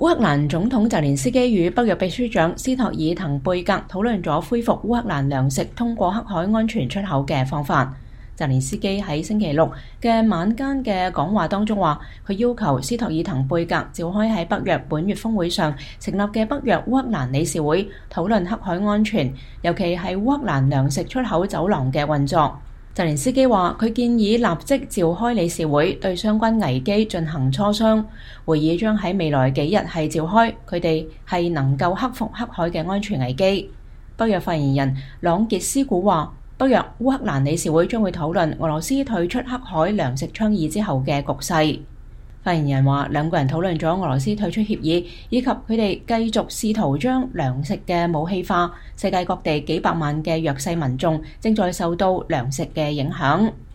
烏克蘭總統澤連斯基與北約秘書長斯托爾滕貝格討論咗恢復烏克蘭糧食通過黑海安全出口嘅方法。澤連斯基喺星期六嘅晚間嘅講話當中話，佢要求斯托爾滕貝格召開喺北約本月峰會上成立嘅北約烏克蘭理事會，討論黑海安全，尤其係烏克蘭糧食出口走廊嘅運作。澤連斯基話，佢建議立即召開理事會，對相關危機進行磋商。會議將喺未來幾日係召開，佢哋係能夠克服黑海嘅安全危機。北約發言人朗傑斯古話，北約烏克蘭理事會將會討論俄羅斯退出黑海糧食倡議之後嘅局勢。發言人話，兩個人討論咗俄羅斯退出協議，以及佢哋繼續試圖將糧食嘅武器化。世界各地幾百萬嘅弱勢民眾正在受到糧食嘅影響。